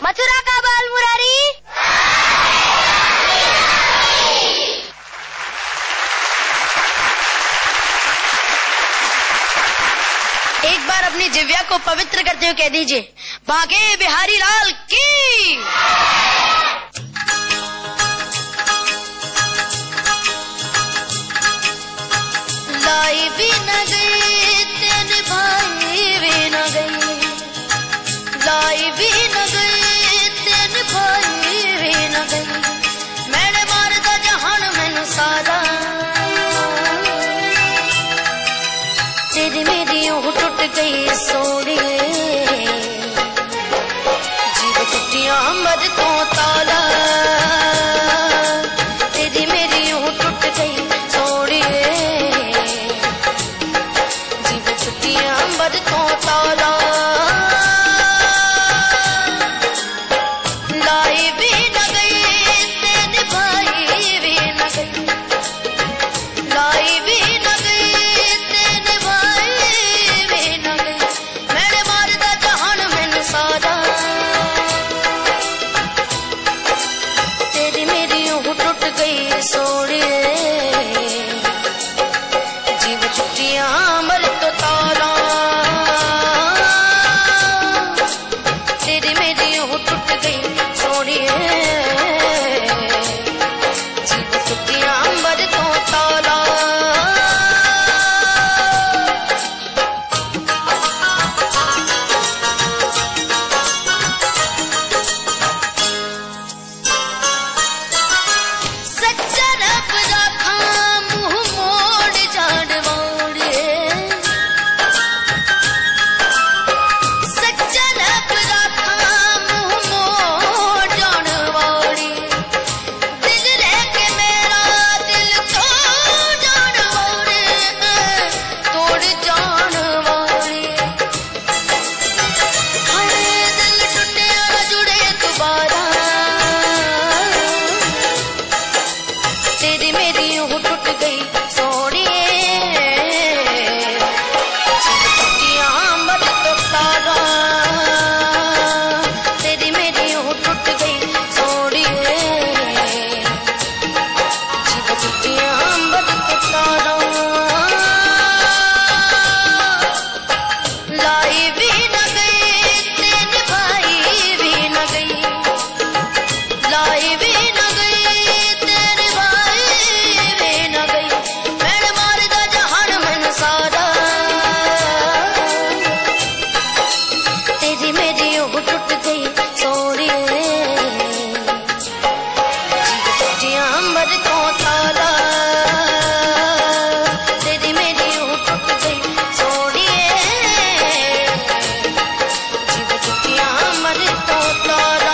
मथुरा का बाल मुरारी। एक बार अपनी जिव्या को पवित्र करते हुए कह दीजिए, बांके बिहारी लाल की। लाई भी न गई तेरे भाई भी न गई, लाई भी न गई तेरे भाई भी न गई, मैंने मारदा जहान मैनू सारा, तेरी मेरी ऊह टुट गई सोनिए, जीव टुटिया मर तो ताला, तेरी मेरी ऊह टुट गई सोनिए, जीव टुटिया मर तो ताला, लाई भी न गई तेरे भाई भी न गई, लाई भी न गई तेरे भाई भी न गई, मैंने मारदा जहान मैनू सारा, तेरी मेरी ऊह टुट गई सोनिए, जीव छुट्टियां मर तो तारा, तेरी मेरी ऊह टुट गई सोनिए, जीव छुट्टियां मर तो तारा। सच्चा रब राखा मुंह मोड़ जान मोड़े, सच्चा रब राखा मुंह मोड़ जान मोड़े, दिल रह के मेरा दिल तोड़ जान मोड़े, तोड़ जान मोड़े, हाय दिल टुटिया जुड़े दोबारा, तेरी मेरी ऊह टुट गई सोनिए, जीव टुटियां मर तो तारा, तेरी मेरी ऊह टुट गई सोनिए, जीव टुटियां मर तो तारा, लाई भी न गई तेरे भाई भी न गई, लाई भी न गई तेरे भाई भी न गई, मैंने मारदा जहान मैनू सारा, तेरी मेरी ऊह टुट गई सोनिए, जीव टुटियां मर तो तारा, तेरी मेरी ऊह टुट गई सोनिए, जीव टुटियां मर तो तारा।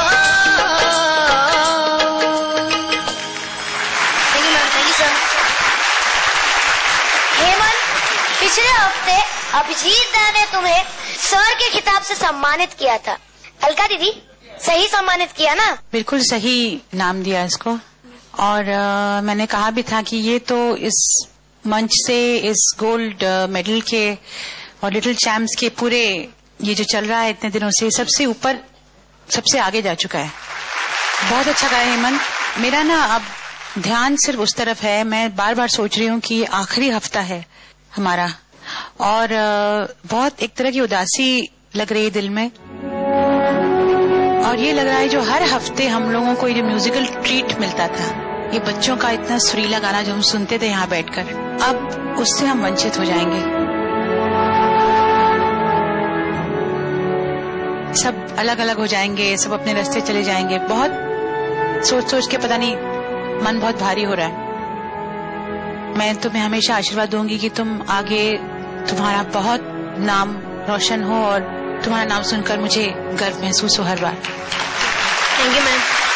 Thank you ma'am, thank you sir. Hemant, पिछले हफ्ते अभिजीत दा ने तुम्हें सर के खिताब से सम्मानित किया था। अलका दीदी, सही सम्मानित किया ना? बिल्कुल सही नाम दिया इसको। और मैंने कहा भी था कि ये तो इस मंच से इस गोल्ड मेडल के और लिटिल चैम्प्स के पूरे ये जो चल रहा है इतने दिनों से सबसे ऊपर सबसे आगे जा चुका है। बहुत अच्छा गाया हेमंत। मेरा ना अब ध्यान सिर्फ उस तरफ है, मैं बार बार सोच रही हूँ कि आखिरी हफ्ता है हमारा और बहुत एक तरह की उदासी लग रही है दिल में और ये लग रहा है जो हर हफ्ते हम लोगों को ये म्यूजिकल ट्रीट मिलता था, ये बच्चों का इतना सुरीला गाना जो हम सुनते थे यहाँ बैठकर, अब उससे हम वंचित हो जाएंगे। सब अलग अलग हो जाएंगे, सब अपने रास्ते चले जाएंगे। बहुत सोच सोच के पता नहीं मन बहुत भारी हो रहा है। मैं तुम्हें हमेशा आशीर्वाद दूंगी कि तुम आगे तुम्हारा बहुत नाम रोशन हो और तुम्हारा नाम सुनकर मुझे गर्व महसूस हो हर बार। Thank you ma'am.